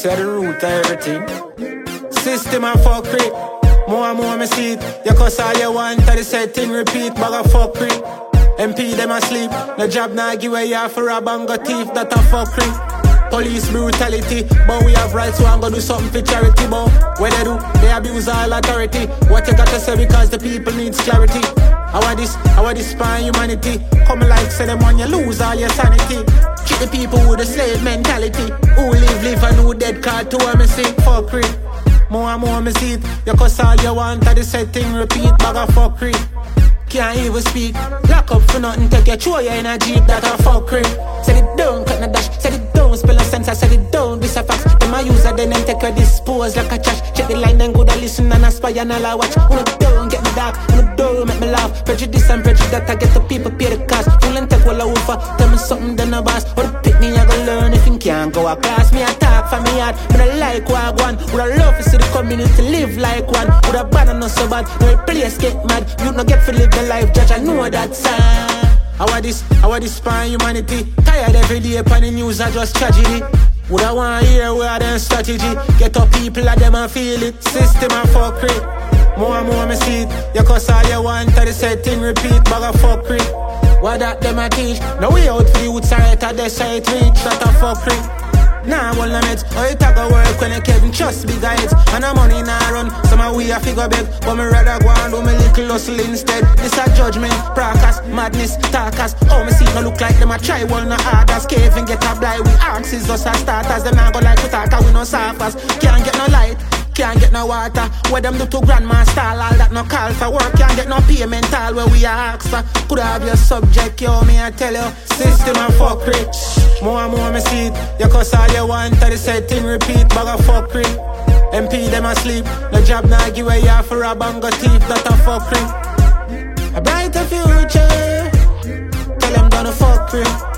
say the root of everything. System and fuckery. More and more me see it. You cuss all you want, and the same thing repeat. Bag of fuckery. MP them asleep. No job nah give away you for a bang of thief. That a fuckery. Police brutality, but we have rights, so I'm gonna do something for charity. But what they do, they abuse all authority. What you got to say because the people needs clarity. How this spine humanity. Come like say them when you lose all your sanity. Treat the people with a slave mentality. Who live and who dead card to a me see fuckery. More and more me see it. You cuss all you want, and the same thing repeat. Bag of fuckery. Can't even speak. Lock up for nothing, take your throw you in a jeep. That a fuckery. Set it down, cut the dash. Set it down, spell a sense. I set it down, this a facts. Them a user, then them take a dispose like a trash. Check the line, then go to listen and aspire and all I watch. Wanna down, get me dark. Wanna down, make me laugh. Prejudice and prejudice that I get the people pay the cost. Fool and take all I over. Tell me something, then a boss. Or the pick me, I go learn. If you can't go a class, me attack for me heart. But I like what I want. Would I love to see the community live like one. Would I bad and not so bad. No place get mad. You not get to live the life, judge. I know that side. How this spine humanity. Tired every day upon the news, I just tragedy. Would I want to hear where them strategy. Get up people at them and feel it. System and fuckery. More and more me see it. You cuss all you want, and the same thing repeat. Bag of fuckery. What that them a teach. Now we out for the youth side at the side reach. That a fuckery. Nah, one limits. Oh, you talk a work when you can't trust big heads. And the money nah run. Some of we a figure big. But me rather go and do me little hustle instead. This a judgment, practice, madness, talkers. Oh, me see no look like them a try one no harders. Cave and get a blind. We axes us as starters. Them nah go like we talk, we no surfers. Can't get no light. Can't get no water. Where them do to grandma style. All that no call for work. Can't get no payment all where we ask for. Could have your subject, yo, me I tell you. System and fuckery. More and more me see it. You cuss all you want, and the same thing repeat. Bag of fuckery. MP them asleep. No job nah give away you for a bang of thief. That a fuckery. A brighter future. Tell them done a fuckery.